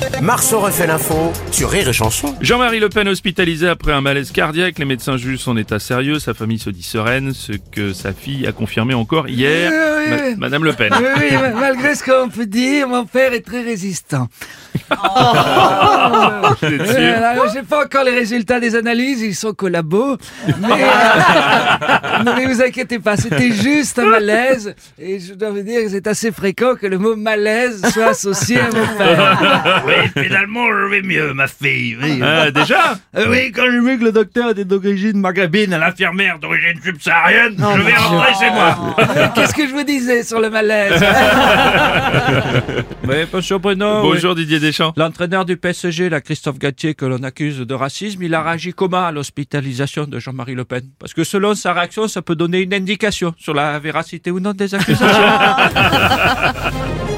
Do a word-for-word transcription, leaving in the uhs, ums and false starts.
Marceau refait l'info sur Rire et Chanson. Jean-Marie Le Pen hospitalisé après un malaise cardiaque. Les médecins jugent son état sérieux. Sa famille se dit sereine, ce que sa fille a confirmé encore hier. Oui, oui, Ma- oui. Madame Le Pen. Oui, oui, ma- malgré ce qu'on peut dire, mon père est très résistant. Vous êtes Euh, sûr alors, j'ai pas encore les résultats des analyses, ils sont collabos. Mais, euh, non, mais vous inquiétez pas, c'était juste un malaise. Et je dois vous dire que c'est assez fréquent que le mot malaise soit associé à mon père. Oui, finalement, je vais mieux, ma fille. Oui, Ah, déjà Euh, oui quand j'ai vu que le docteur était d'origine maghrébine et l'infirmière d'origine subsaharienne, je vais rentrer chez moi. Euh, Qu'est-ce que je vous disais sur le malaise? Oui, bonjour Bruno. Bonjour Oui. Didier Deschamps. L'entraîneur du P S G, la Christophe Galtier, que l'on accuse de racisme, il a réagi comment à l'hospitalisation de Jean-Marie Le Pen? Parce que selon sa réaction, ça peut donner une indication sur la véracité ou non des accusations.